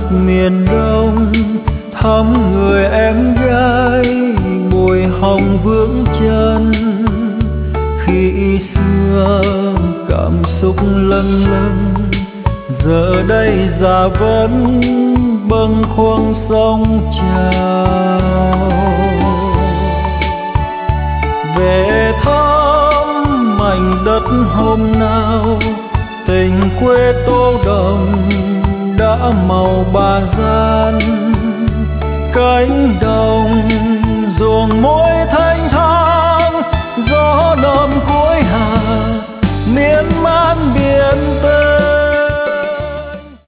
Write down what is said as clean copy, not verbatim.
miền Đông thăm người em gái bồi hồng vững chân. Khi xưa cảm xúc lâng lâng, giờ đây già vẫn bâng khuâng sông trào. Về thăm mảnh đất hôm nào, tình quê tô đồng đã màu ba gian. Cánh đồng ruộng mỗi